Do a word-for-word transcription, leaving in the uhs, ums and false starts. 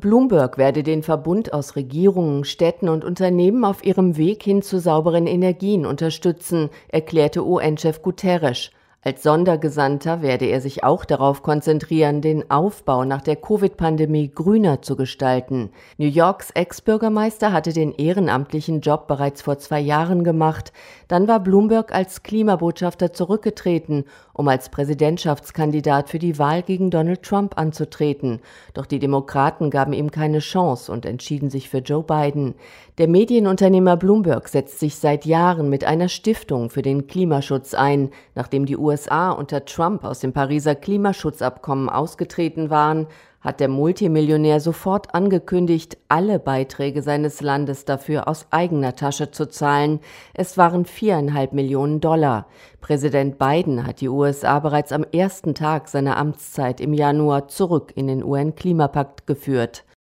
Bloomberg werde den Verbund aus Regierungen, Städten und Unternehmen auf ihrem Weg hin zu sauberen Energien unterstützen, erklärte U N-Chef Guterres. Als Sondergesandter werde er sich auch darauf konzentrieren, den Aufbau nach der Covid-Pandemie grüner zu gestalten. New Yorks Ex-Bürgermeister hatte den ehrenamtlichen Job bereits vor zwei Jahren gemacht. Dann war Bloomberg als Klimabotschafter zurückgetreten, um als Präsidentschaftskandidat für die Wahl gegen Donald Trump anzutreten. Doch die Demokraten gaben ihm keine Chance und entschieden sich für Joe Biden. Der Medienunternehmer Bloomberg setzt sich seit Jahren mit einer Stiftung für den Klimaschutz ein, nachdem die U S A unter Trump aus dem Pariser Klimaschutzabkommen ausgetreten waren, hat der Multimillionär sofort angekündigt, alle Beiträge seines Landes dafür aus eigener Tasche zu zahlen. Es waren viereinhalb Millionen Dollar. Präsident Biden hat die U S A bereits am ersten Tag seiner Amtszeit im Januar zurück in den U N-Klimapakt geführt.